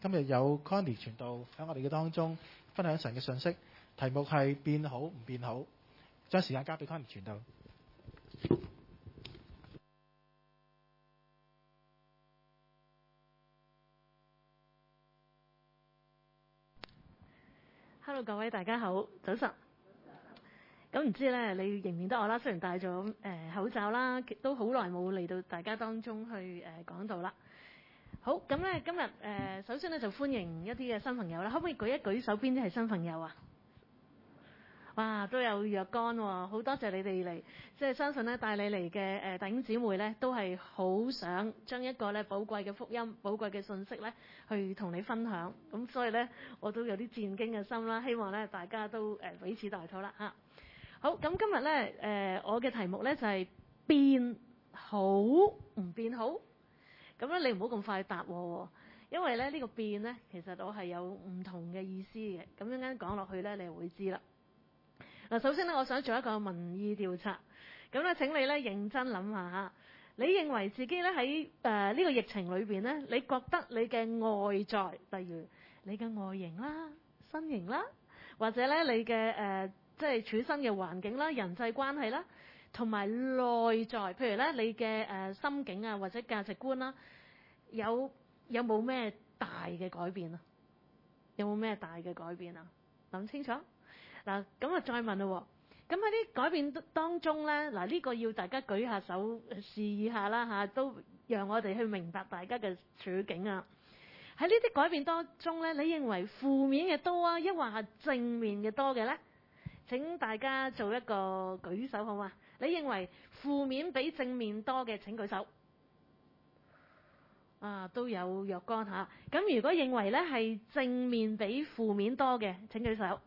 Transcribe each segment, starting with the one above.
今日有 Connie 傳道喺我哋嘅當中分享神嘅信息，題目係變好唔變好。將時間交俾 Connie 傳道。 Hello， 各位大家好，早晨。咁唔知咧，你認唔認得我啦？雖然戴咗口罩啦，都好耐冇嚟到大家當中去講道啦。好，咁咧今日首先咧就歡迎一啲嘅新朋友啦。可唔可以舉一舉手邊啲係新朋友啊？哇，都有若干喎，好多謝你哋嚟，即係相信咧帶你嚟嘅弟兄姊妹咧，都係好想將一個咧寶貴嘅福音、寶貴嘅信息咧，去同你分享。咁所以咧，我都有啲戰驚嘅心啦，希望咧大家都彼此代禱啦嚇。好，咁今日咧我嘅題目咧就係變好唔變好。咁咧你唔好咁快答我喎，因為咧呢個變咧其實我係有唔同嘅意思嘅。咁一陣講落去咧，你就會知啦。嗱，首先咧，我想做一個民意調查，咁咧請你咧認真諗下嚇，你認為自己咧喺呢個疫情裏邊咧，你覺得你嘅外在，例如你嘅外形啦、身形啦，或者咧你嘅即係處身嘅環境啦、人際關係啦，同埋內在，譬如咧你嘅心境啊或者價值觀啦，有冇咩大嘅改變啊？有冇咩大嘅改變啊？諗清楚。嗱，咁啊再問咯喎，咁喺啲改變當中咧，嗱呢個要大家舉下手示意下啦嚇，都讓我哋去明白大家嘅處境啊。喺呢啲改變當中咧，你認為負面嘅多啊，抑或係正面嘅多嘅咧？請大家做一個舉手好嗎？你認為負面比正面多嘅請舉手。啊，都有若干嚇。咁如果認為咧係正面比負面多嘅請舉手。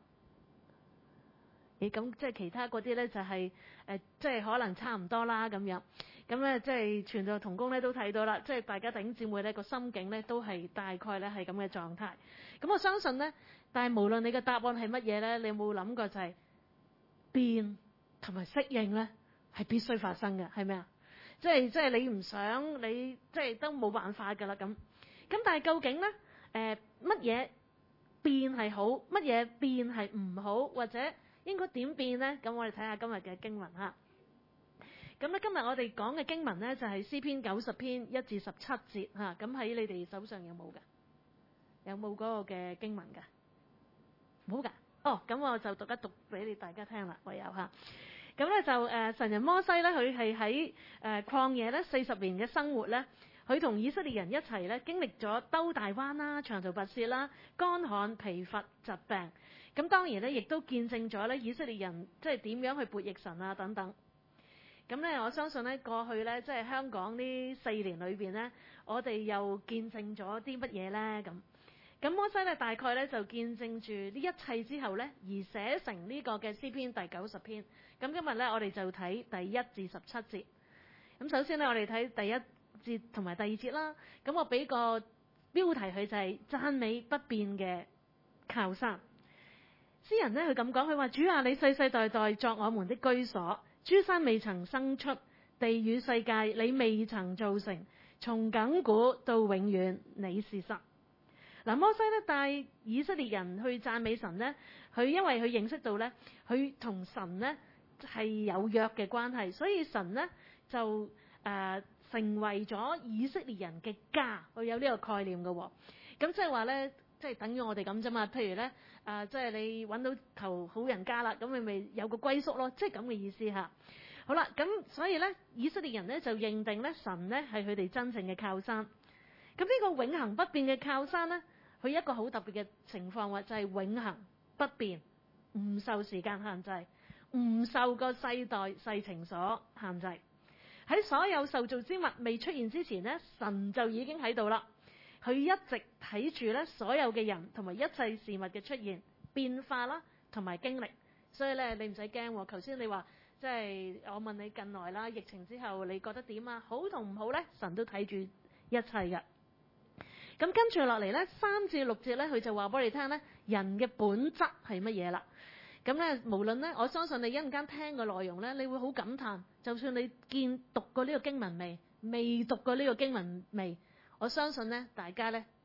咁即係其他嗰啲咧就係即係可能差唔多啦咁樣。咁咧即係傳道同工咧都睇到啦，即係大家弟兄姊妹咧個心境咧都係大概咧係咁嘅狀態。咁我相信咧，但係無論你嘅答案係乜嘢咧，你有冇諗過就係變同埋適應咧係必須發生嘅，係咪啊？即係你唔想，你即係都冇辦法㗎啦咁。咁但係究竟咧乜嘢變係好，乜嘢變係唔好，或者應該點變呢？咁我哋睇下今日嘅經文嚇。咁咧今日我哋講嘅經文呢，就係詩篇90篇1至17節嚇。咁喺你哋手上有冇㗎？有冇嗰個嘅經文㗎？冇㗎。哦，咁我就讀一讀俾你大家聽啦。唯有嚇。咁咧就神人摩西咧，佢係喺曠野咧40年嘅生活咧，佢同以色列人一齊咧經歷咗兜大彎啦、長途跋涉啦、乾旱、疲乏、疾病。咁當然咧，亦都見證咗咧以色列人即係點樣去悖逆神啊等等。咁咧，我相信咧過去咧即係香港呢4年裏邊咧，我哋又見證咗啲乜嘢咧咁？咁摩西咧大概咧就見證住呢一切之後咧，而寫成呢個嘅詩篇第90篇。咁今日咧我哋就睇第1至17節。咁首先咧我哋睇第1節同埋第2節啦。咁我俾個標題佢就係讚美不變嘅靠山。詩人呢，佢咁講，佢話：主啊，你世世代代作我們的居所，諸山未曾生出，地與世界你未曾造成，從亙古到永遠，你是神。嗱，摩西呢帶以色列人去讚美神呢，佢因為佢認識到呢，佢同神呢係有約嘅關係，所以神呢就成為咗以色列人嘅家，佢有呢個概念嘅喎。咁即係話呢。即係等於我哋咁啫嘛，譬如咧，即係你揾到頭好人家啦，咁你咪有個歸宿咯，即係咁嘅意思嚇。好啦，咁所以咧，以色列人咧就認定咧神咧係佢哋真正嘅靠山。咁呢個永恆不變嘅靠山咧，佢一個好特別嘅情況話就係永恆不變，唔受時間限制，唔受個世代世情所限制。喺所有受造之物未出現之前咧，神就已經喺度啦。佢一直睇住咧所有嘅人同埋一切事物嘅出現變化啦，同埋經歷。所以咧，你唔使驚喎。頭先你話即係我問你近來啦，疫情之後你覺得點啊？好同唔好咧？神都睇住一切嘅。咁跟住落嚟咧，3至6節咧，佢就話俾你聽咧，人嘅本質係乜嘢啦？咁咧，無論咧，我相信你一陣間聽嘅內容咧，你會好感嘆。就算你讀過呢個經文未讀過呢個經文未？我相信咧，大家咧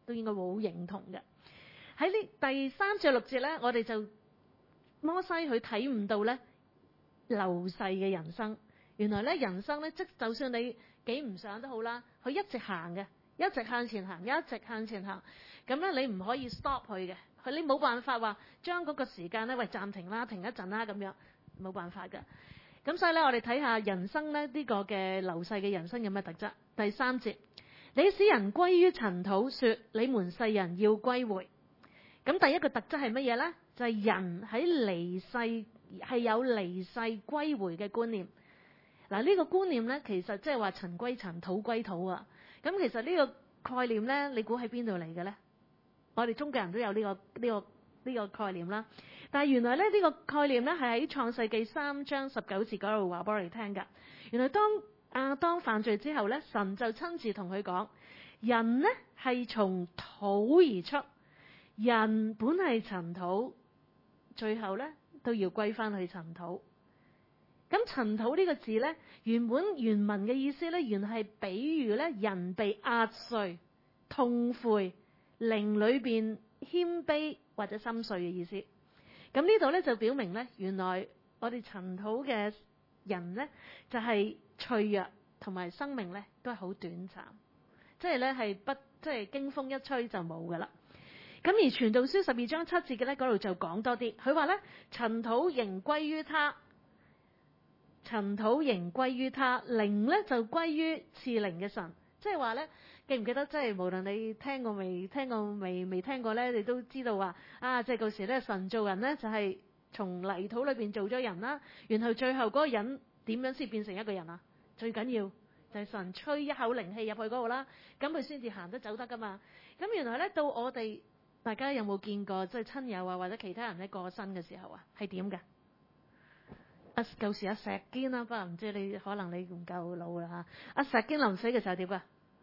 都應該會好認同嘅。喺呢第3至6節咧，我哋就摩西佢睇唔到咧流逝嘅人生。原來咧人生咧，即就算你幾唔想都好啦，佢一直行嘅，一直向前行，一直向前行。咁咧你唔可以 stop 佢嘅，你冇辦法話將嗰個時間咧，喂暫停啦，停一陣啦咁樣，冇辦法嘅。咁所以咧，我哋睇下人生咧呢個嘅流逝嘅人生有咩特質？第3節，你使人歸於塵土，說你們世人要歸回。咁第一個特質係乜嘢呢？就係人喺離世係有離世歸回嘅觀念。嗱，呢個觀念呢，其實即係話塵歸塵，土歸土啊。咁其實呢個概念呢，你估喺邊度嚟嘅呢？我哋中國人都有呢個概念啦。但係原來咧呢個概念咧係喺創世記3章19節嗰度話俾我哋聽㗎。原來當亞當犯罪之後咧，神就親自同佢講：人呢係從土而出，人本係塵土，最後咧都要歸翻去塵土。咁塵土呢個字咧，原文嘅意思咧，原係比喻咧人被壓碎、痛悔、靈裏邊謙卑或者心碎嘅意思。咁呢度咧就表明咧，原來我哋塵土嘅人咧就係脆弱，同埋生命咧都係好短暫，即係咧係即係經風一吹就冇噶啦。咁而傳道書12章7節嘅咧嗰度就講多啲，佢話咧塵土仍歸於他，塵土仍歸於他，靈咧就歸於賜靈嘅神。即係話咧，記唔記得？即係無論你聽過未聽過咧，你都知道話啊！即係嗰時咧，神造人咧就係從泥土裏邊做咗人啦，然後最後嗰個人點樣先變成一個人啊？最緊要就係神吹一口靈氣入去嗰度啦，咁佢先至行得走得噶嘛。咁原來咧到我哋大家有冇見過即係親友啊或者其他人咧過身嘅時候啊係點嘅？舊時阿石堅啦，不過唔知你可能你唔夠老啦嚇。阿石堅臨死嘅時候點㗎？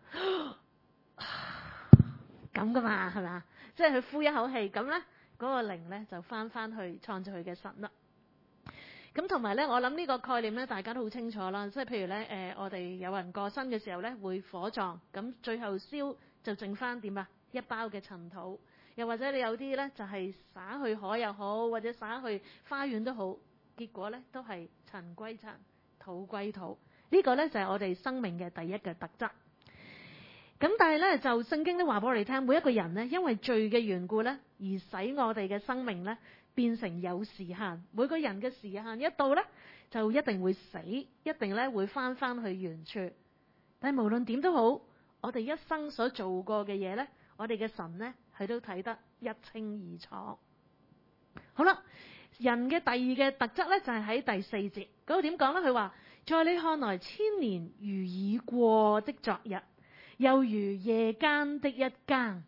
咁噶嘛，係咪啊？即係佢呼一口氣，咁咧嗰個靈咧就翻去創造佢嘅神啦。咁同埋咧，我諗呢個概念咧，大家都好清楚啦。即係譬如咧，我哋有人過身嘅時候咧，會火葬，咁最後燒就剩翻點啊？一包嘅塵土，又或者你有啲咧就係灑去海又好，或者灑去花園都好。結果咧都係塵歸塵，土歸土。呢個咧就係我哋生命嘅第一個特質。咁但係咧就聖經都話俾我哋聽，每一個人咧因為罪嘅緣故咧，而使我哋嘅生命咧變成有時限。每個人嘅時限一到咧，就一定會死，一定咧會翻去原處。但係無論點都好，我哋一生所做過嘅嘢咧，我哋嘅神咧佢都睇得一清二楚。好啦。人嘅第二嘅特質咧，就係喺第4節嗰度點講咧？佢話：在你看來，1000年如已過的昨日，又如夜間的一更。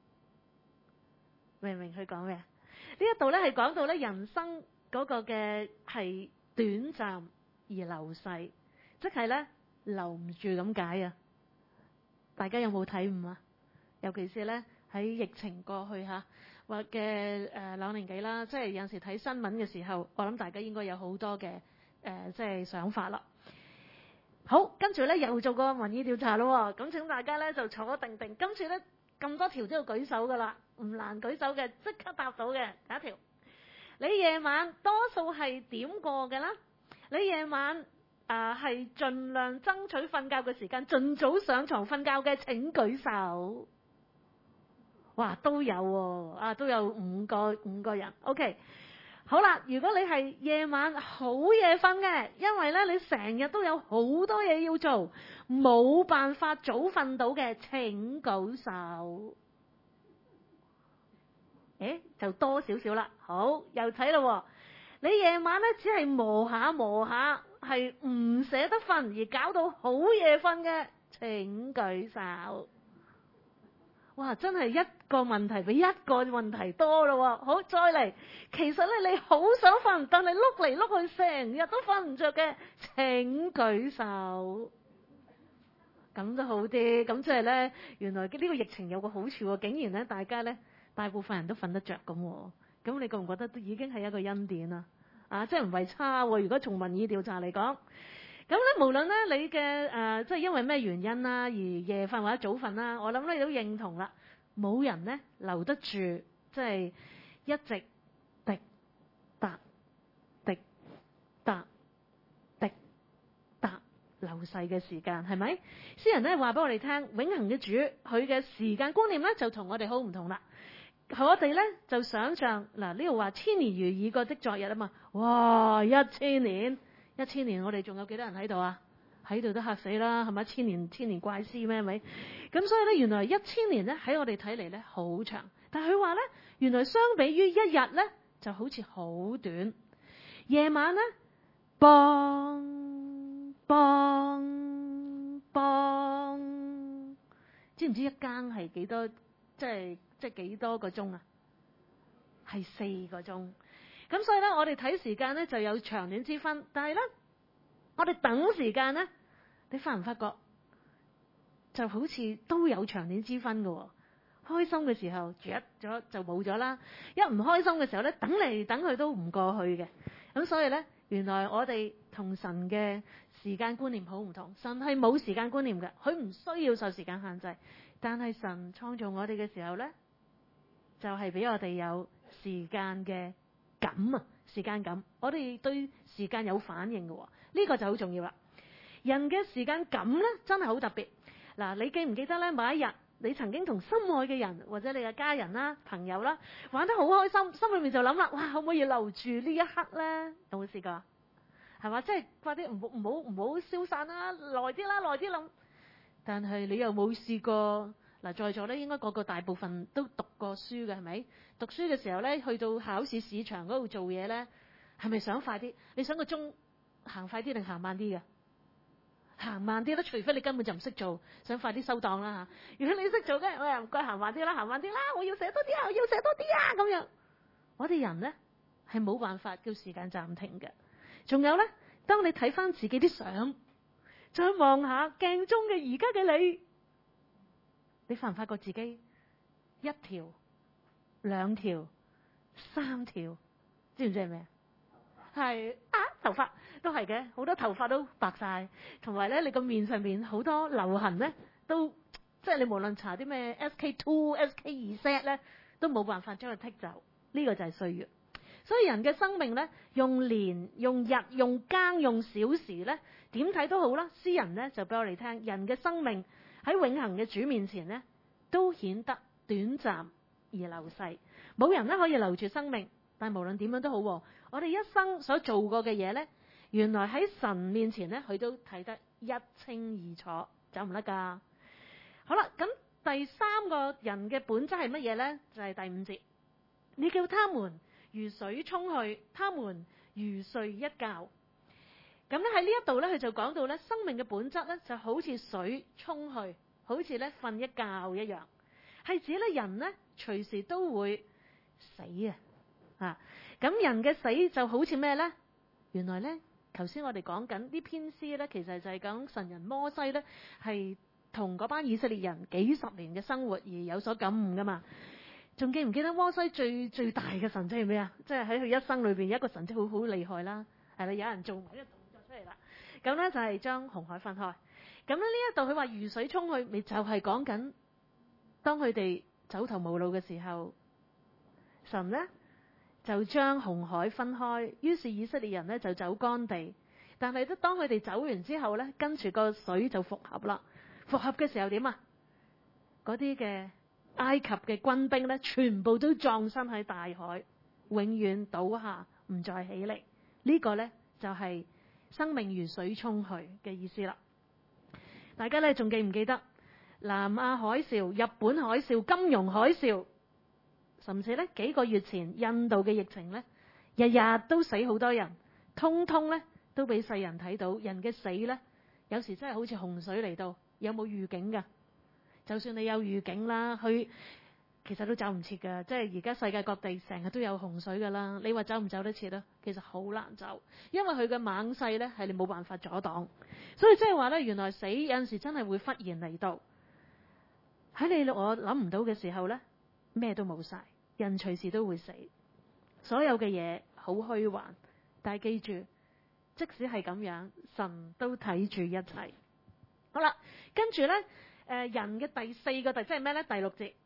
明唔明佢講咩？呢一度咧係講到咧人生嗰個嘅係短暫而流逝，即係咧留唔住咁解啊！大家有冇體悟啊？尤其是咧喺疫情過去嚇。或嘅2年幾啦，即係有陣時睇新聞嘅時候，我諗大家應該有好多嘅即係想法啦。好，跟住咧又做個民意調查咯，咁請大家咧就坐定定。今次咧咁多條都要舉手噶啦，唔難舉手嘅，即刻答到嘅。第一條，你夜晚多數係點過嘅啦？你夜晚係盡量爭取瞓覺嘅時間，盡早上床瞓覺嘅請舉手。哇，都有喎，都有五個人。OK， 好啦，如果你係夜晚好夜瞓嘅，因為咧你成日都有好多嘢要做，冇辦法早瞓到嘅，請舉手。就多少少啦。好，又睇咯。你夜晚咧只係磨下，係唔捨得瞓而搞到好夜瞓嘅，請舉手。哇！真係一個問題比一個問題多咯。好，再嚟。其實咧，你好想瞓，但係碌嚟碌去，成日都瞓唔着嘅，請舉手。咁都好啲。咁即係咧，原來呢個疫情有個好處喎，竟然咧大家咧大部分人都瞓得着咁。咁你覺唔覺得都已經係一個恩典啊？即係唔係差喎？如果從民意調查嚟講。咁咧，無論咧你嘅即係因為咩原因啦，而夜瞓或者早瞓啦，我諗咧你都認同啦。 冇人咧留得住，即係一直滴答滴答滴答流逝嘅時間，係咪？詩人咧話俾我哋聽，永恆嘅主佢嘅時間觀念咧就同我哋好唔同啦。我哋咧就想象嗱，呢度話千年如已過的昨日啊嘛，哇！1000年我哋仲有幾多人喺度啊？喺度都嚇死啦，係咪？千年怪師咩？係咪？咁所以咧，原來1000年咧喺我哋睇嚟咧好長，但係佢話咧，原來相比於一日咧就好似好短。夜晚咧，梆梆梆，知唔知一更係幾多？即係幾多個鐘啊？係4個鐘。咁所以咧，我哋睇時間咧就有長短之分。但係咧，我哋等時間咧，你發唔發覺就好似都有長短之分嘅喎？開心嘅時候住咗就冇咗啦，一唔開心嘅時候咧，等嚟等去都唔過去嘅。咁所以咧，原來我哋同神嘅時間觀念好唔同。神係冇時間觀念嘅，佢唔需要受時間限制。但係神創造我哋嘅時候呢，就係俾我哋有時間嘅感啊，時間感，我哋對時間有反應嘅喎，呢個就好重要啦。人嘅時間感呢，真係好特別。嗱，你記唔記得呢？某一日你曾經同心愛嘅人或者你嘅家人啦、朋友啦玩得好開心，心裏面就諗啦，哇，可唔可以留住呢一刻呢？有冇試過？係嘛，即係快啲唔好消散啦，耐啲啦，耐啲諗。但係你又冇試過嗱，在座咧應該個大部分都讀過書嘅，係咪？讀書嘅時候咧，去到考試試場嗰度做嘢咧，係咪想快啲？你想個鐘行快啲定行慢啲嘅？行慢啲啦，除非你根本就唔識做，想快啲收檔啦嚇。如果你識做嘅，我又唔該行慢啲啦，行慢啲啦，我要寫多啲啊，我要寫多啲啊咁樣。我哋人咧係冇辦法叫時間暫停嘅。仲有咧，當你睇翻自己啲相，再望下鏡中嘅而家嘅你，你發唔發覺自己1條、2條、3條，知唔知係咩？係啊，頭髮都係嘅，好多頭髮都白晒，同埋咧你個面上面好多留痕咧，都即係你無論搽啲咩 SK2、SK2Z 咧，都冇辦法將佢剔走。呢個就係歲月。所以人嘅生命咧，用年、用日、用更、用小時咧，點睇都好啦。詩人咧就俾我哋聽，人嘅生命喺永恆嘅主面前咧，都顯得短暫而流逝。冇人咧可以留住生命，但係無論點樣都好，我哋一生所做過嘅嘢咧，原來喺神面前咧，佢都睇得一清二楚，走唔甩㗎。好啦，咁第3個人嘅本質係乜嘢咧？就係第5節，你叫他們如水沖去，他們如睡一覺。咁咧喺呢一度咧，佢就講到咧，生命嘅本質咧就好似水沖去，好似咧瞓一覺一樣，係指咧人咧隨時都會死啊！咁人嘅死就好似咩咧？原來咧，頭先我哋講緊呢篇詩咧，其實就係講神人摩西咧，係同嗰班以色列人幾十年嘅生活而有所感悟噶嘛。仲記唔記得摩西最大嘅神蹟係咩啊？即係喺佢一生裏邊，一個神蹟好厲害啦，係啦，有人做埋一個動作出嚟啦。咁咧就係將紅海分開。咁咧呢一度佢話如水沖去，咪就係講緊當佢哋走投無路嘅時候，神咧就將紅海分開，於是以色列人咧就走乾地。但係當佢哋走完之後咧，跟住個水就復合啦。復合嘅時候點啊？嗰啲嘅埃及嘅軍兵咧，全部都葬身喺大海，永遠倒下，唔再起嚟。呢個咧就係生命如水沖去嘅意思啦。大家咧仲記唔記得南亞海嘯、日本海嘯、金融海嘯，甚至咧幾個月前印度嘅疫情咧，日日都死好多人，通通咧都俾世人睇到，人嘅死咧有時真係好似洪水嚟到，有冇預警㗎？就算你有預警啦，佢其實都走唔切㗎。即係而家世界各地成日都有洪水㗎啦，你話走唔走得切咧？其實好難走，因為佢嘅猛勢咧係你冇辦法阻擋。所以即係話咧，原來死有陣時真係會忽然嚟到，喺你我諗唔到嘅時候咧，咩都冇晒，人隨時都會死，所有嘅嘢好虛幻。但係記住，即使係咁樣，神都睇住一切。好啦，跟住咧。人嘅第4個即係咩咧？第6節，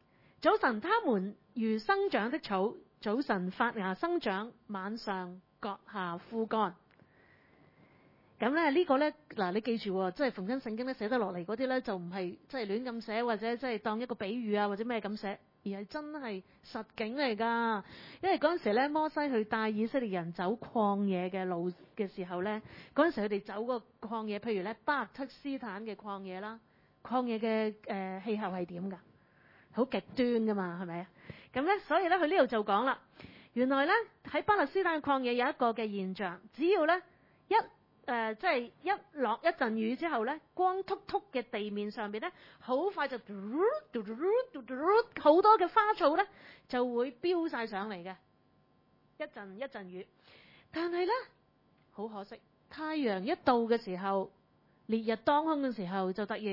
早晨他們如生長的草，早晨發芽生長，晚上割下枯乾。咁咧呢個咧嗱，你記住喎，即係逢親聖經咧寫得落嚟嗰啲咧，就唔係即係亂咁寫，或者即係當一個比喻啊，或者咩咁寫，而係真係實景嚟㗎。因為嗰陣時咧，摩西去帶以色列人走曠野嘅路嘅時候咧，嗰陣時佢哋走個曠野，譬如咧巴勒測斯坦嘅曠野啦，曠野嘅氣候係點㗎？好極端㗎嘛，係咪啊？咁咧，所以咧佢呢度就講啦，原來咧喺巴勒斯坦嘅曠野有一個嘅現象，只要咧即係一落一陣雨之後咧，光禿禿嘅地面上邊咧，好快就好多嘅花草咧就會飆晒上嚟嘅，一陣雨。但係咧好可惜，太陽一到嘅時候，烈日當空嘅時候，就突然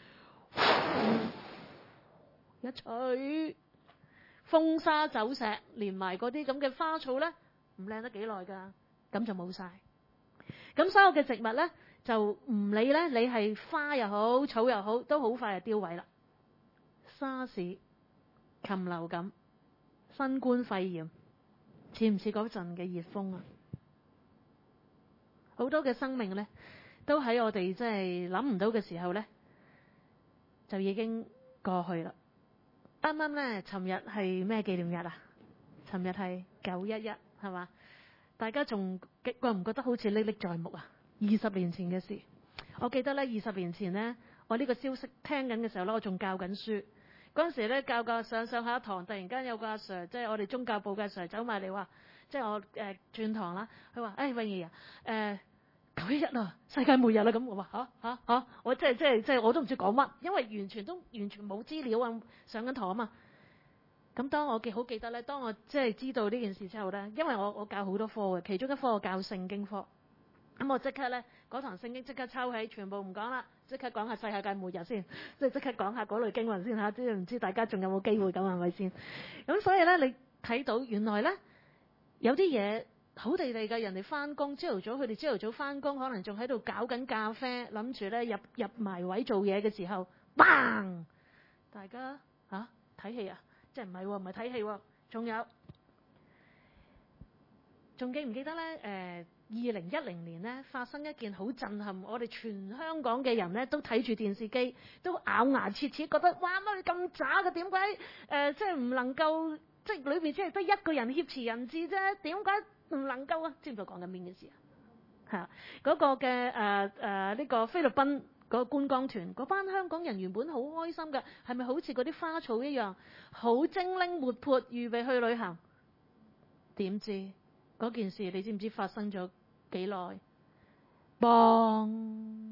一吹風沙走石，連埋嗰啲咁嘅花草咧，唔靚得幾耐㗎，咁就冇晒。咁所有嘅植物咧，就唔理咧，你係花又好，草又好，都好快就凋萎啦。沙士、禽流感、新冠肺炎，似唔似嗰陣嘅熱風啊？好多嘅生命咧，都喺我哋即係諗唔到嘅時候咧，就已經過去啦。啱啱咧，尋日係咩紀念日啊？尋日係911，係嘛？大家仲覺唔覺得好似歷歷在目啊？20年前嘅事，我記得咧20年前呢，我呢個消息聽緊嘅時候咧，我仲教緊書。嗰陣時咧教上下一堂，突然間有個阿 Sir， 即係我哋宗教部嘅 Sir 走埋嚟話，即係我轉堂啦。佢話：詠儀啊，911啊，世界末日啦！咁我話嚇，我即係我都唔知講乜，因為完全冇資料啊，上緊堂啊嘛。咁當我好記得咧，當我即係知道呢件事之後咧，因為我教好多科嘅，其中一科我教聖經科，咁我即刻咧嗰堂聖經即刻抽起，全部唔講啦，即刻講下世界末日先，即刻講下嗰類經文先嚇，即係唔知大家仲有冇機會咁係咪先？咁所以咧，你睇到原來咧有啲嘢好地地嘅，人哋翻工，佢哋朝頭早翻工，可能仲喺度搞緊咖啡，諗住咧入埋位做嘢嘅時候，bang！大家睇戲啊！即係唔係睇戲喎，仲記唔記得咧？2010年咧發生一件好震撼，我哋全香港嘅人咧都睇住電視機，都咬牙切齒，覺得哇乜咁渣嘅？點解即係唔能夠即係裏邊只係得一個人挾持人質啫？點解唔能夠啊？知唔知講緊邊件事啊？係啊，嗰個嘅呢個菲律賓嗰個觀光團，嗰班香港人原本好開心嘅，係咪好似嗰啲花草一樣，好精靈活潑，預備去旅行？點知嗰件事你知唔知發生咗幾耐？砰！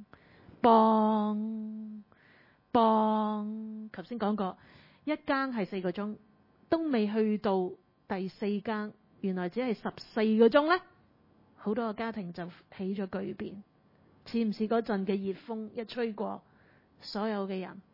頭先講過，一更係4個鐘，都未去到第4更，原來只係14個鐘呢，好多個家庭就起咗巨變。似唔似嗰陣嘅熱風一吹過，所有嘅人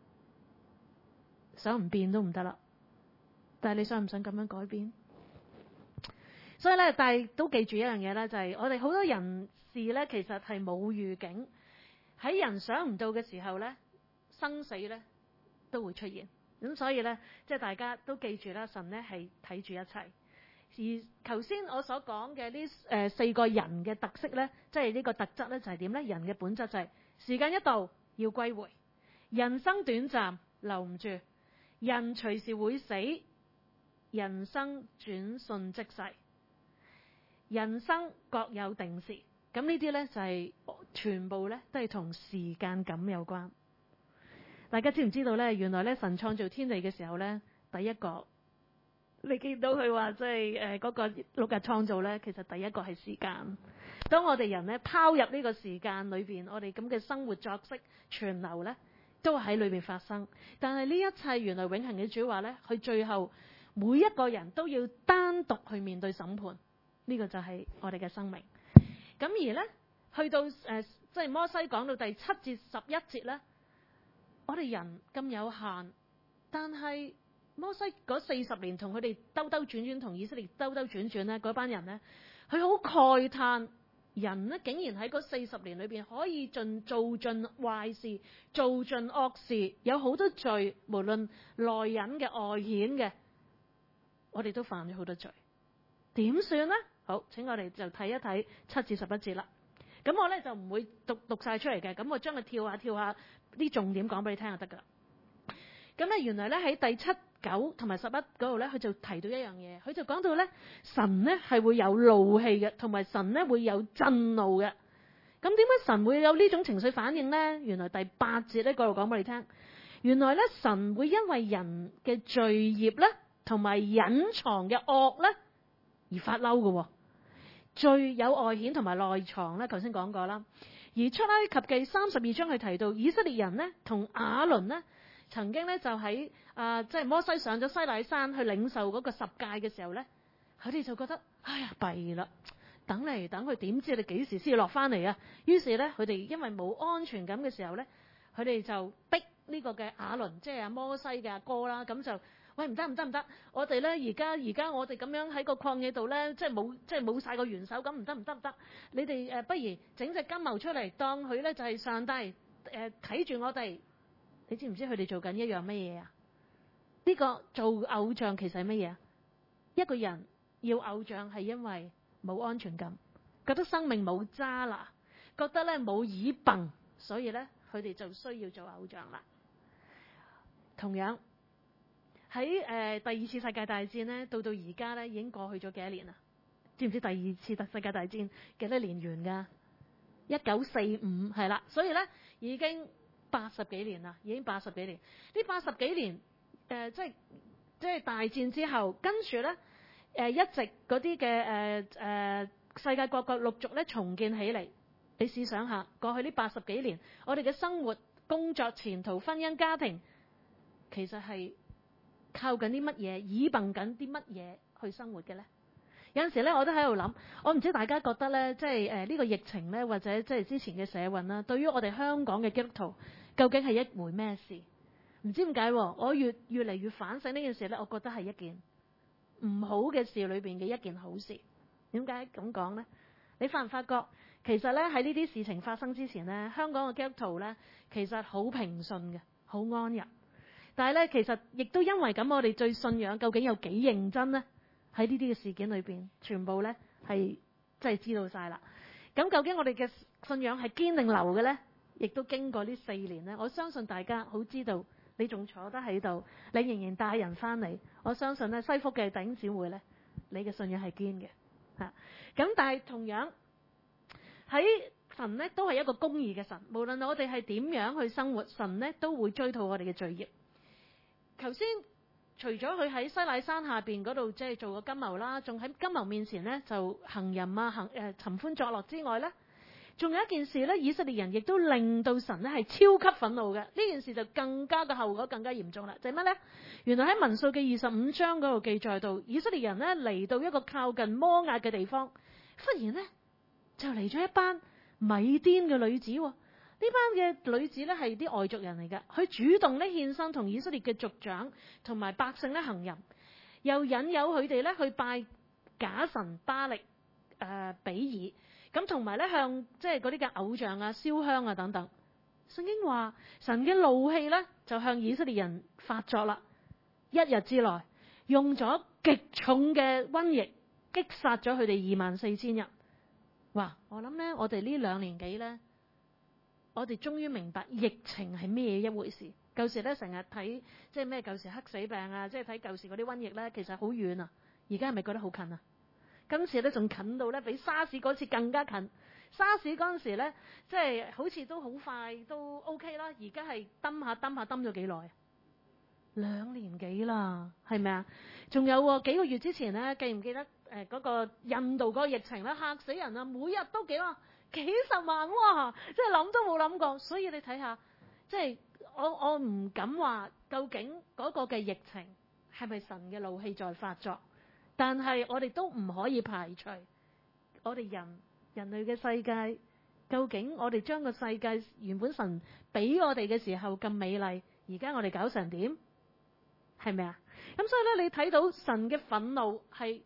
想唔變都唔得啦。但係你想唔想咁樣改變？所以咧，但係都記住一樣嘢咧，就係我哋好多人事咧，其實係冇預警，喺人想唔到嘅時候咧，生死咧都會出現。咁所以咧，即係大家都記住啦，神咧係睇住一切。而頭先我所講嘅呢4個人嘅特色咧，即係呢個特質咧，就係點咧？人嘅本質就係時間一到要歸回，人生短暫留唔住，人隨時會死，人生轉瞬即逝，人生各有定時。咁呢啲咧就係全部咧都係同時間感有關。大家知唔知道咧？原來咧神創造天地嘅時候咧，第一個。你見到佢話即係嗰個6日創造咧，其實第一個係時間。當我哋人咧拋入呢個時間裏邊，我哋咁嘅生活作息存留咧，都喺裏邊發生。但係呢一切原來永恆嘅主話咧，佢最後每一個人都要單獨去面對審判。呢個就係我哋嘅生命。咁而咧去到即係摩西講到第7節11節咧，我哋人咁有限，但係摩西嗰40年同佢哋兜兜轉轉，同以色列兜兜轉轉咧，嗰班人咧，佢好慨嘆， 人呢竟然喺嗰40年裏邊可以做盡壞事，做盡惡事，有好多罪，無論內隱嘅外顯嘅，我哋都犯咗好多罪，點算呢？好，請我哋就睇一睇7至11節啦。咁我咧就唔會讀晒出嚟嘅，咁我將佢跳下啲重點講俾你聽就得噶啦。咁咧原來咧喺第7、9同埋11嗰度咧，佢就提到一樣嘢，佢就講到咧神咧係會有怒氣嘅，同埋神咧會有震怒嘅。咁點解神會有呢種情緒反應咧？原來第8節咧嗰度講俾你聽，原來咧神會因為人嘅罪孽咧，同埋隱藏嘅惡咧而發嬲嘅。罪有外顯同埋內藏咧，頭先講過啦。而出埃及記32章佢提到以色列人呢同亞倫呢曾經咧就喺即係摩西上咗西乃山去領受嗰個十誡嘅時候咧，佢哋就覺得哎呀弊啦，等嚟等去點知你幾時先落翻嚟啊？於是咧佢哋因為冇安全感嘅時候咧，佢哋就逼呢個嘅亞倫，即係阿摩西嘅阿哥啦，咁就喂唔得，我哋咧而家我哋咁樣喺個曠野度咧，即係冇晒個元首，咁唔得，你哋不如整隻金牛出嚟，當佢咧就係上帝睇住我哋。你知唔知佢哋做緊一樣乜嘢啊？呢個做偶像其實係乜嘢啊？一個人要偶像係因為冇安全感，覺得生命冇渣啦，覺得咧冇耳泵，所以咧佢哋就需要做偶像啦。同樣喺第二次世界大戰咧，到而家咧已經過去咗幾多年啦？知唔知第二次世界大戰幾多年完㗎？1945係啦，所以咧已經80幾年啦，已經80幾年。呢80幾年即係大戰之後，跟住咧一直嗰啲嘅世界各國陸續咧重建起嚟。你試想下，過去呢80幾年，我哋嘅生活、工作、前途、婚姻、家庭，其實係靠緊啲乜嘢，倚憑緊啲乜嘢去生活嘅咧？有陣時咧，我都喺度諗，我唔知大家覺得咧，即係呢個疫情咧，或者即係之前嘅社運啦，對於我哋香港嘅基督徒，究竟係一回咩事？唔知點解，我越嚟越反省呢件事咧，我覺得係一件唔好嘅事裏邊嘅一件好事。點解咁講咧？你發唔發覺，其實咧喺呢啲事情發生之前咧，香港嘅基督徒咧，其實好平順嘅，好安逸。但係咧，其實亦都因為咁，我哋對信仰究竟有幾認真咧？喺呢啲嘅事件裏邊，全部咧係即係知道晒啦。咁究竟我哋嘅信仰係堅定流嘅咧？亦都經過呢4年咧，我相信大家好知道，你仲坐得喺度，你仍然帶人翻嚟。我相信咧，西福嘅弟兄姊妹咧，你嘅信仰係堅嘅嚇。咁但係同樣喺神咧都係一個公義嘅神，無論我哋係點樣去生活，神咧都會追討我哋嘅罪孽。頭先除咗佢喺西乃山下邊嗰度即係做個金牛啦，仲喺金牛面前咧就行淫啊尋歡作樂之外咧，仲有一件事咧，以色列人亦都令到神咧係超級憤怒嘅。呢件事就更加嘅後果更加嚴重啦。就係乜咧？原來喺民數記25章嗰度記載到，以色列人咧嚟到一個靠近摩押嘅地方，忽然咧就嚟咗一班米甸嘅女子。呢班嘅女子咧係啲外族人嚟嘅，佢主動咧獻身同以色列嘅族長同埋百姓咧行淫，又引誘佢哋咧去拜假神巴力、比爾，咁同埋咧向即係嗰啲嘅偶像啊燒香啊等等。聖經話神嘅怒氣咧就向以色列人發作啦，一日之內用咗極重嘅瘟疫擊殺咗佢哋24,000人。哇！我諗咧，我哋呢2年幾咧。我哋終於明白疫情係咩一回事。舊時咧成日睇即係咩舊時黑死病啊，即係睇舊時嗰啲瘟疫咧，其實好遠啊。而家係咪覺得好近啊？今次咧仲近到咧比沙士嗰次更加近。沙士嗰陣時咧，即係好似都好快都 OK 啦。而家係蹲咗幾耐？2年幾啦，係咪啊？仲有幾個月之前咧，記唔記得嗰個印度嗰個疫情咧，嚇死人啊！每日都幾十萬哇！即係諗都冇諗過，所以你睇下，即係我唔敢話究竟嗰個嘅疫情係咪神嘅怒氣在發作，但係我哋都唔可以排除我哋人類嘅世界，究竟我哋將個世界原本神俾我哋嘅時候咁美麗，而家我哋搞成點？係咪啊？咁所以咧，你睇到神嘅憤怒係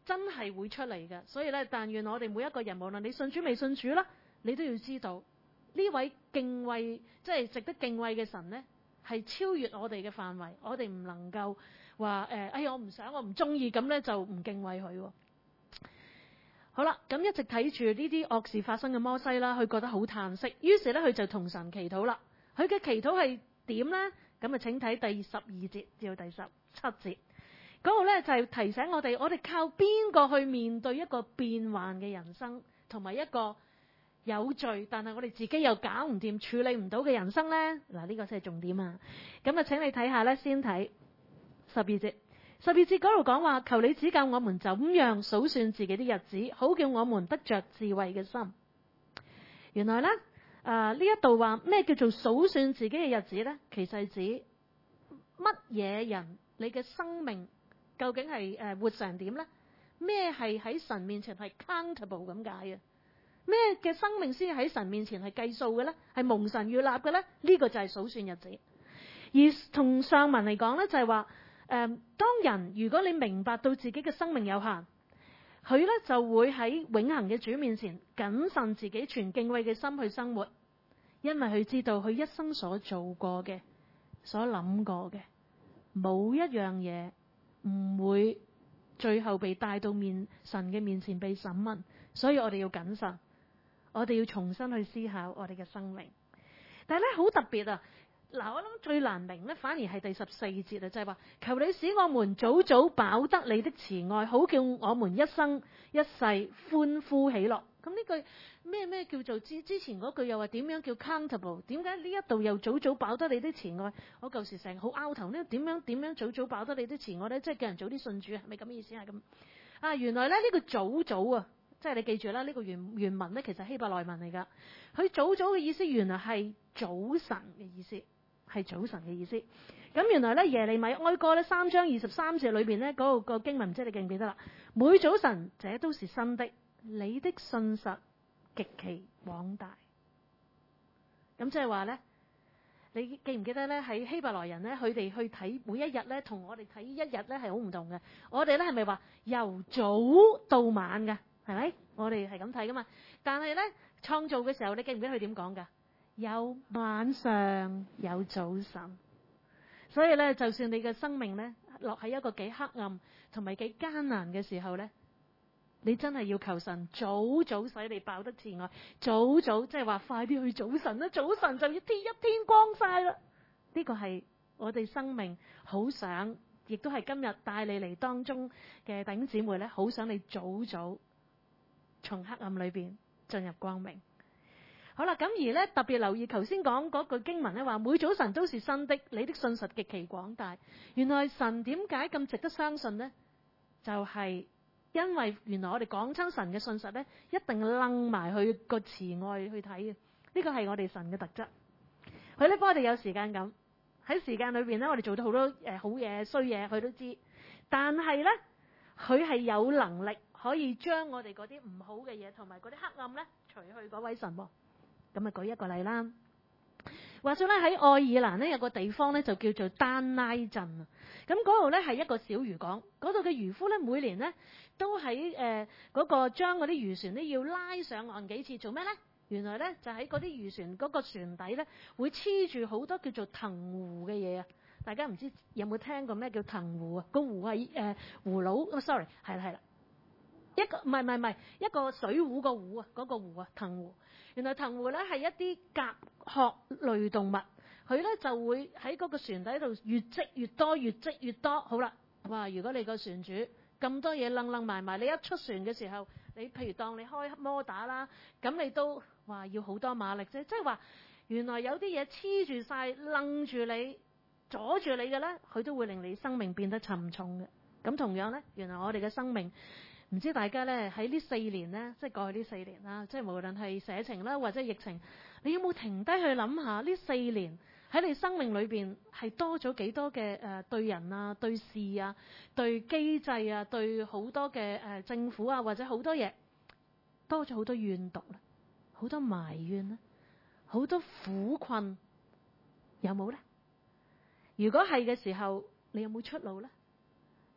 真係會出嚟嘅。所以咧，但願我哋每一個人，無論你信主未信主啦，你都要知道呢位敬畏，即係值得敬畏嘅神呢，係超越我哋嘅範圍。我哋唔能夠話我唔想，我唔中意，咁呢就唔敬畏佢。好啦，咁一直睇住呢啲惡事發生嘅摩西啦，佢覺得好嘆息，於是咧佢就同神祈禱啦。佢嘅祈禱係點呢？咁啊，請睇第12節至到第17節嗰度咧，就係提醒我哋靠邊個去面對一個變幻嘅人生，同埋一個有罪但係我哋自己又搞唔掂、處理唔到嘅人生呢？嗱，呢個先係重點啊！咁啊，請你睇下咧，先睇12節。12節嗰度講話，求你指教我們怎樣數算自己的日子，好叫我們得着智慧嘅心。原來呢，呢一度話咩叫做數算自己嘅日子呢？其實係指乜嘢人你嘅生命究竟係活成點呢？咩係喺神面前係 countable 咁解嘅？咩嘅生命先喺神面前係計數嘅呢？係蒙神悅納嘅呢？呢個就係數算日子。而同上文嚟講呢，就係話當人如果你明白到自己嘅生命有限，佢呢就會喺永恆嘅主面前謹慎自己，全敬畏嘅心去生活，因為佢知道佢一生所做過嘅、所諗過嘅，冇一樣嘢唔會最後被帶到神嘅面前被審問，所以我哋要謹慎，我哋要重新去思考我哋嘅生命。但係咧好特別啊！嗱，我諗最難明咧，反而係第14節啊，就係話求你使我們早早飽得你的慈愛，好叫我們一生一世歡呼喜樂。咁呢句咩叫做之前嗰句又話點樣叫 countable？ 點解呢一度又早早飽得你的慈愛？我舊時成日好拗頭呢，點樣早早飽得你的慈愛呢？即係叫人早啲信主，係咪咁嘅意思啊？咁啊，原來咧呢個早早啊，即係你記住啦，呢個原文咧其實希伯來文嚟㗎。佢早早嘅意思原來係早晨嘅意思。係早晨嘅意思。咁原來咧耶利米哀歌咧3章23節裏邊咧嗰個經文，唔知你記唔記得啦？每早晨這都是新的，你的信實極其廣大。咁即係話咧，你記唔記得咧？喺希伯來人咧，佢哋去睇每一日咧，同我哋睇一日咧係好唔同嘅。我哋咧係咪話由早到晚嘅？係咪？我哋係咁睇噶嘛。但係咧創造嘅時候，你記唔記得佢點講㗎？有晚上，有早晨，所以咧，就算你嘅生命咧落喺一個幾黑暗同埋幾艱難嘅時候咧，你真係要求神早早使你飽得慈愛，早早即係話快啲去早晨啦，早晨就一天光晒啦。呢個係我哋生命好想，亦都係今日帶你嚟當中嘅弟兄姊妹咧，好想你早早從黑暗裏邊進入光明。好啦，咁而咧特別留意頭先講嗰句經文咧，話每早晨都是新的，你的信實極其廣大。原來神點解咁值得相信呢？就係因為原來我哋講親神嘅信實咧，一定楞埋去個慈愛去睇嘅。呢個係我哋神嘅特質。佢咧幫我哋有時間咁喺時間裏邊咧，我哋做到好多好嘢衰嘢，佢都知。但係咧，佢係有能力可以將我哋嗰啲唔好嘅嘢同埋嗰啲黑暗咧除去嗰位神喎。咁啊，舉一個例啦。話說咧喺愛爾蘭咧有個地方咧就叫做丹拉鎮啊。咁嗰度咧係一個小漁港，嗰度嘅漁夫咧每年咧都喺嗰個將嗰啲漁船咧要拉上岸幾次，做咩咧？原來咧就喺嗰啲漁船嗰個船底咧會黐住好多叫做藤壺嘅嘢啊！大家唔知有冇聽過咩叫藤壺啊？個壺係葫蘆，sorry 係啦，一個唔係一個水壺個壺啊，嗰個壺啊，藤壺。原來藤壺咧係一啲甲殼類動物，佢咧就會喺嗰個船底度越積越多，越積越多。好啦，哇！如果你個船主咁多嘢楞埋，你一出船嘅時候，你譬如當你開摩打啦，咁你都話要好多馬力啫。即係話原來有啲嘢黐住晒、楞住你、阻住你嘅咧，佢都會令你生命變得沉重嘅。咁同樣咧，原來我哋嘅生命。唔知大家咧喺呢4年咧，即係過去呢4年啦，即係無論係社情啦或者疫情，你有冇停低去諗下呢4年喺你生命裏邊係多咗幾多嘅對人啊、對事啊、對機制啊、對好多嘅政府啊或者好多嘢多咗好多怨毒啦，好多埋怨啦，好多苦困，有冇咧？如果係嘅時候，你有冇出路咧？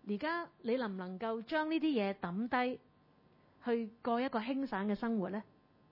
而家你能唔能夠將呢啲嘢抌低，去過一個輕省嘅生活呢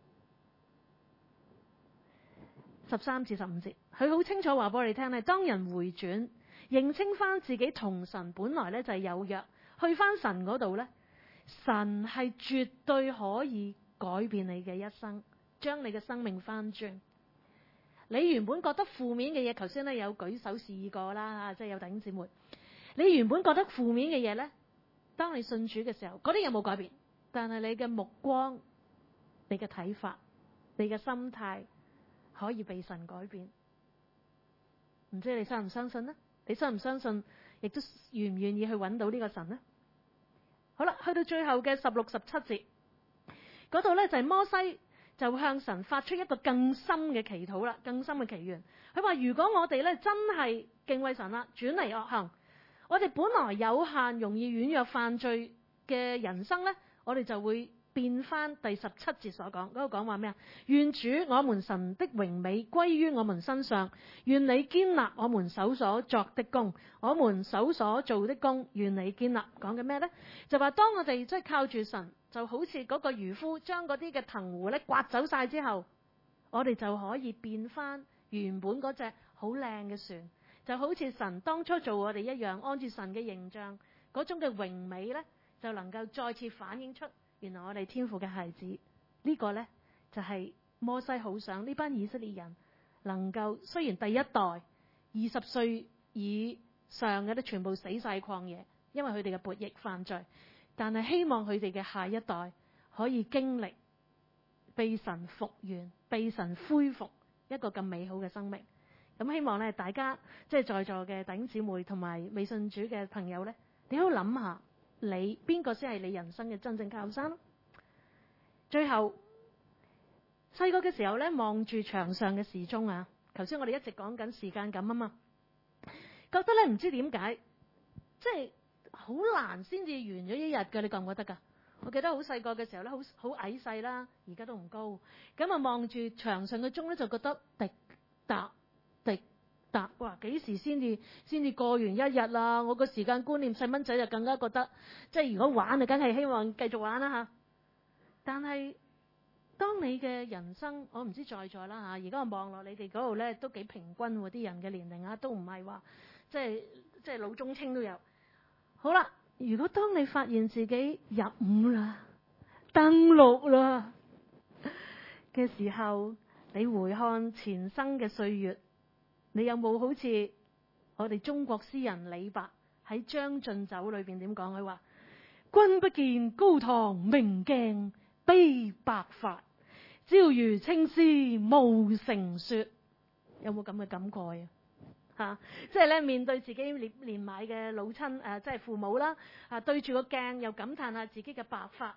？13至15節，佢好清楚話俾我哋聽咧，當人回轉，認清翻自己同神本來咧就係有約，去翻神嗰度呢，神係絕對可以改變你嘅一生，將你嘅生命翻轉。你原本覺得負面嘅嘢，頭先咧有舉手試過啦，即係有弟兄姊妹，你原本覺得負面嘅嘢呢，當你信主嘅時候，嗰啲有冇改變？但係你嘅目光、你嘅睇法、你嘅心態可以被神改變。唔知你相唔相信呢？你相唔相信？亦都願唔願意去揾到呢個神呢？好啦，去到最後嘅16、17節嗰度呢，就係摩西就向神發出一個更深嘅祈禱啦，更深嘅祈願。佢話：如果我哋呢真係敬畏神啦，轉離惡行，我哋本來有限、容易軟弱、犯罪嘅人生呢，我哋就會變翻第17節所講嗰度講話咩啊？願主我們神的榮美歸於我們身上，願你堅立我們手所作的工，我們手所做的工，願你堅立。講緊咩呢？就話當我哋即係靠住神，就好似嗰個漁夫將嗰啲嘅藤壺咧刮走晒之後，我哋就可以變翻原本嗰隻好靚嘅船，就好似神當初做我哋一樣，按住神嘅形象嗰種嘅榮美呢，就能夠再次反映出原來我哋天父嘅孩子。呢個呢，就係摩西好想呢班以色列人能夠，雖然第一代20歲以上嘅都全部死晒曠野，因為佢哋嘅悖逆犯罪，但係希望佢哋嘅下一代可以經歷被神復原、被神恢復一個咁美好嘅生命。咁希望咧，大家即係在座嘅弟兄姊妹同埋未信主嘅朋友呢，你好諗下，你邊個先係你人生嘅真正靠山？最後細個嘅時候呢，望住牆上嘅時鐘啊，頭先我哋一直講緊時間感啊嘛，覺得咧唔知點解，即係好難先至完咗一日嘅，你覺唔覺得㗎？我記得好細個嘅時候咧，好矮細啦，而家都唔高，咁啊望住牆上嘅鐘咧，就覺得滴答滴答，哇！幾時先至過完一日啦？我個時間觀念，細蚊仔就更加覺得，即係如果玩啊，梗係希望繼續玩啦嚇。但係當你嘅人生，我唔知在座啦嚇，而家我望落你哋嗰度咧，都幾平均喎，啲人嘅年齡啊，都唔係話即係老中青都有。好啦，如果當你發現自己入伍啦、登陸啦嘅時候，你回看前生嘅歲月，你有冇好似我哋中國詩人李白喺《將進酒》裏邊點講？佢話：君不見高堂明鏡悲白髮，朝如青絲暮成雪。有冇咁嘅感慨啊？即係咧面對自己年邁嘅老親即係父母啦，對住個鏡又感嘆下自己嘅白髮，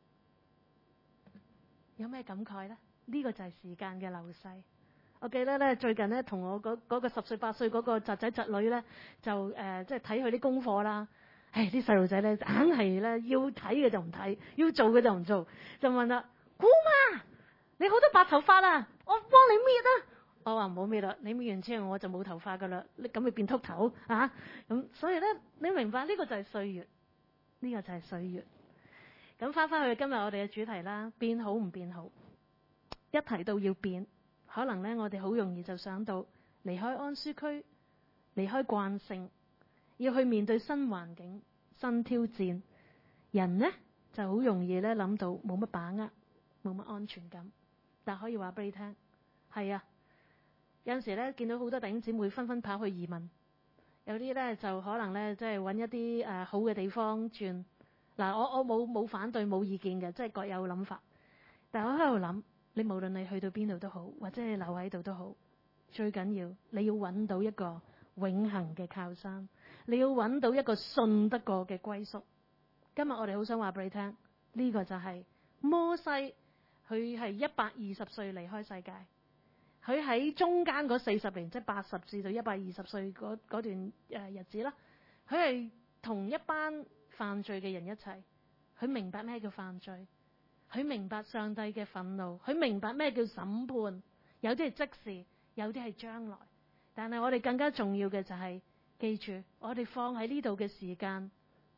有咩感慨呢？呢個就係時間嘅流逝。我記得咧最近咧同我嗰個10歲8歲嗰個侄仔侄女咧就即係睇佢啲功課啦。啲細路仔咧硬係咧要睇嘅就唔睇，要做嘅就唔做，就問啦：姑媽，你好多白頭髮啊，我幫你搣啊！我話唔好搣啦，你搣完之後我就冇頭髮噶啦，你咁咪變禿頭啊！咁所以咧，你明白呢個就係歲月，呢個就係歲月。咁翻去今日我哋嘅主題啦，變好唔變好？一提到要變，可能咧我哋好容易就想到離開安舒區，離開慣性，要去面對新環境、新挑戰。人呢就好容易咧諗到冇乜把握、冇乜安全感。但可以話俾你聽，係啊。有陣時咧，見到好多弟兄姊妹紛紛跑去移民，有啲咧就可能咧，即係揾一啲好嘅地方轉。嗱，我冇反對冇意見嘅，即係各有諗法。但係我喺度諗，你無論你去到邊度都好，或者你留喺度都好，最緊要你要揾到一個永恆嘅靠山，你要揾到一個信得過嘅歸宿。今日我哋好想話俾你聽，呢個就係摩西，佢係120歲離開世界。佢喺中間嗰40年，即係80至到120歲嗰段日子啦，佢係同一班犯罪嘅人一齊。佢明白咩叫犯罪，佢明白上帝嘅憤怒，佢明白咩叫審判。有啲係即時，有啲係將來。但係我哋更加重要嘅就係記住，我哋放喺呢度嘅時間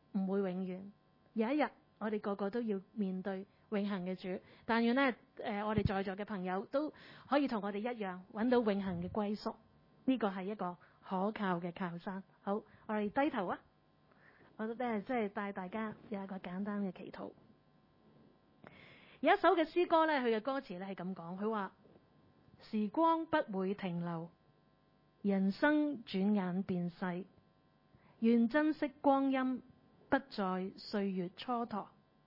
唔會永遠。有一日我哋個個都要面對永恆嘅主，但願呢，我哋在座嘅朋友都可以同我哋一樣揾到永恆嘅歸宿。呢個係一個可靠嘅靠山。好，我哋低頭啊！我都咧即係帶大家有一個簡單嘅祈禱。有一首嘅詩歌呢，佢嘅歌詞呢係咁講，佢話：時光不會停留，人生轉眼變逝，願珍惜光陰，不在歲月蹉跎。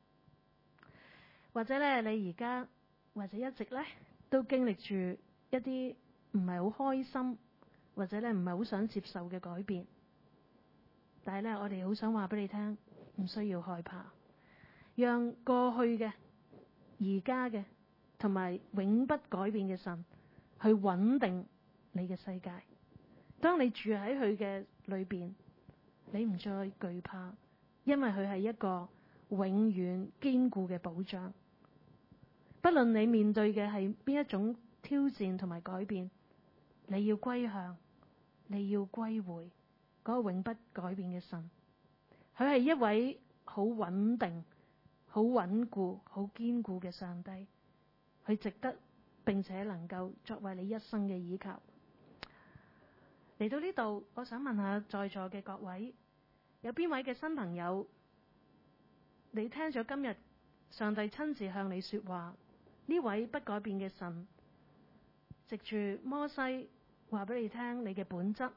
或者呢，你而家或者一直呢都經歷住一啲唔係好開心，或者呢唔係好想接受嘅改變，但係呢，我哋好想話俾你聽，唔需要害怕，讓過去嘅、而家嘅同埋永不改變嘅神去穩定你嘅世界。當你住喺佢嘅裏邊，你唔再懼怕，因為佢係一個永遠堅固嘅保障。不論你面對嘅係邊一種挑戰同埋改變，你要歸向，你要歸回嗰個永不改變嘅神。佢係一位好穩定、好穩固、好堅固嘅上帝，佢值得並且能夠作為你一生嘅依靠。嚟到呢度，我想問下在座嘅各位，有邊位嘅新朋友，你聽咗今日上帝親自向你說話，呢位不改變嘅神藉住摩西話俾你聽你嘅本質，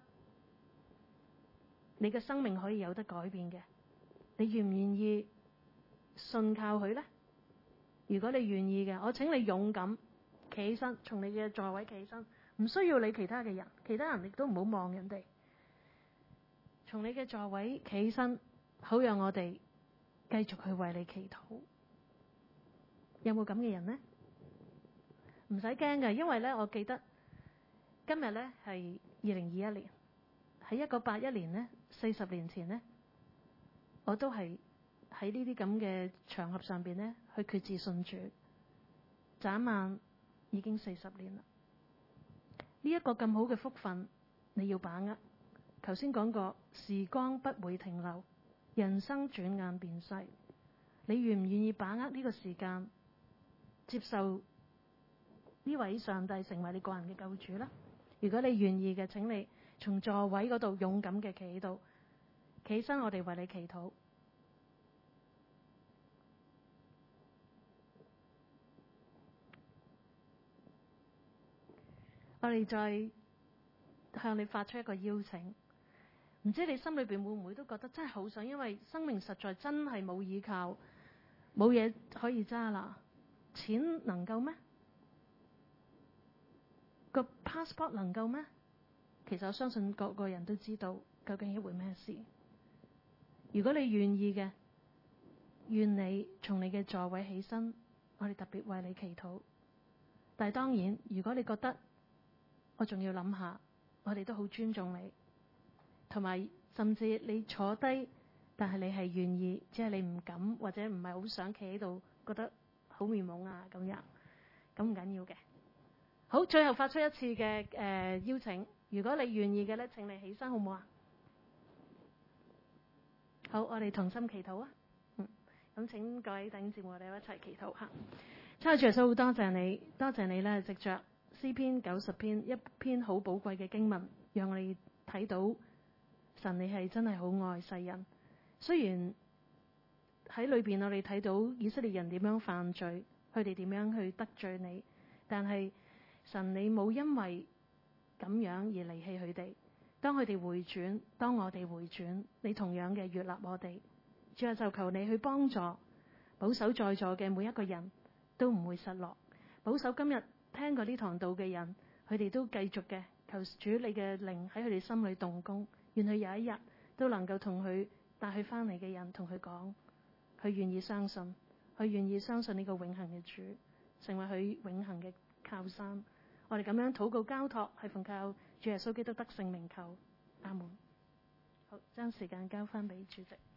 你嘅生命可以有得改變嘅，你願唔願意信靠佢呢？如果你願意嘅，我請你勇敢企起身，從你嘅座位企起身，唔需要理其他嘅人，其他人亦都唔好望人哋。從你嘅座位企起身，好讓我哋繼續去為你祈禱。有冇咁嘅人呢？唔使驚嘅，因為呢，我記得今日呢係2021年，喺1981年呢，40年前呢，我都係喺呢啲咁嘅場合上邊呢去決志信主，眨眼已經40年啦。呢一個咁好嘅福分，你要把握。頭先講過，時光不會停留，人生轉眼變逝。你願唔願意把握呢個時間，接受呢位上帝成為你個人嘅救主呢？如果你願意嘅，請你從座位嗰度勇敢嘅企喺度，企起身，我哋為你祈禱。我哋再向你發出一個邀請，唔知你心裏邊會唔會都覺得真係好想，因為生命實在真係冇依靠，冇嘢可以揸啦。錢能夠咩？個 passport 能夠咩？其實我相信個個人都知道究竟一回咩事。如果你願意嘅，願你從你嘅座位起身，我哋特別為你祈禱。但係當然，如果你覺得我仲要諗下，我哋都好尊重你，同埋甚至你坐低，但係你係願意，只係你唔敢或者唔係好想企喺度，覺得好面懵啊咁樣，咁唔緊要嘅。好，最後發出一次嘅邀請，如果你願意嘅咧，請你起身好唔好啊？好，我哋同心祈禱啊。咁請各位弟兄姊妹，我哋一齊祈禱吓。親愛的主耶穌，好多謝你，多謝你咧，藉着詩篇90篇一篇好寶貴嘅經文，讓我哋睇到神你係真係好愛世人。雖然喺裏邊我哋睇到以色列人點樣犯罪，佢哋點樣去得罪你，但係神你冇因為咁樣而離棄佢哋。當佢哋回轉，當我哋回轉，你同樣嘅悅納我哋。主啊，就求你去幫助保守在座嘅每一個人都唔會失落，保守今日聽過呢堂道嘅人，佢哋都繼續嘅求主你嘅靈喺佢哋心裏動工，願佢有一日都能夠同佢帶佢翻嚟嘅人同佢講，佢願意相信，佢願意相信呢個永恆嘅主，成為佢永恆嘅靠山。我哋咁樣禱告交託，係奉靠主耶穌基督得勝名求，阿門。好，將時間交翻俾主席。